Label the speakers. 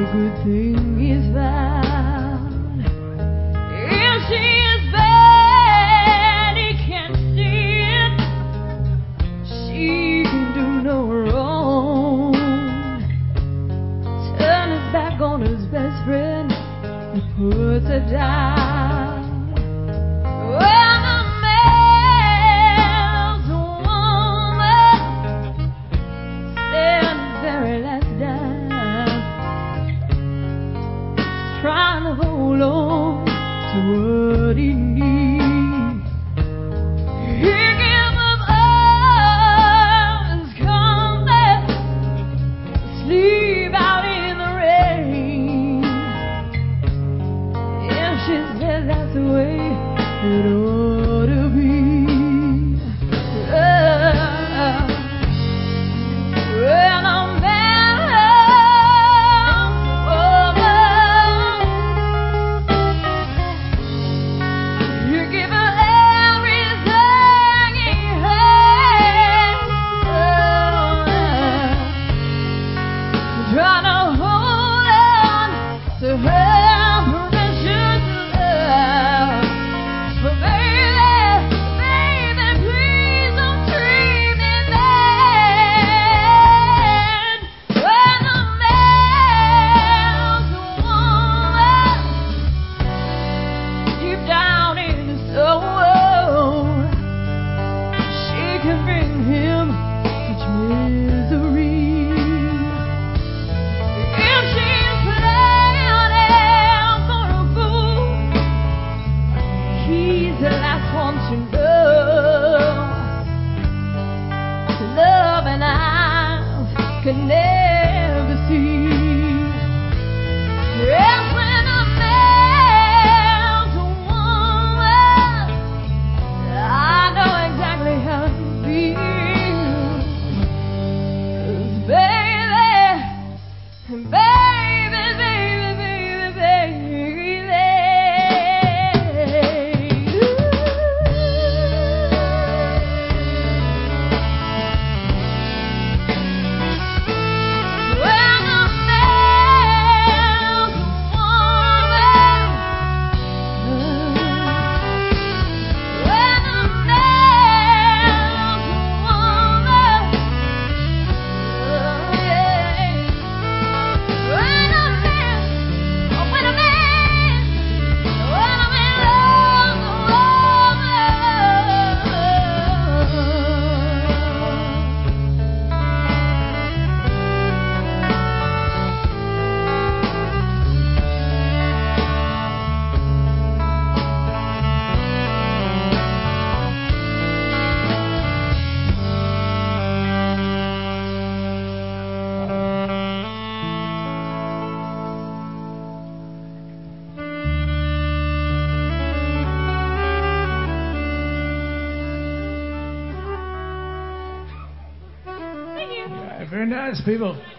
Speaker 1: good thing is found. If she is bad, he can't see it. She can do no wrong. Turn his back on his best friend and puts her down. When a man's a woman, stand his very last dime, trying to hold on to what he needs. He gives up arms, comfort, sleep out in the rain. If she said that's the way it ought to be. When a man loves a woman, you give her everything he has. Trying to hold on to her precious love. But baby, please don't treat me bad. When a man's a woman, deep down in his soul, she can bring him such misery. If she's playing him for a fool, he's the last one to love and eyes can never see. Yes, when a man's a woman, I know exactly how it feels. 'Cause baby,
Speaker 2: Very nice, people.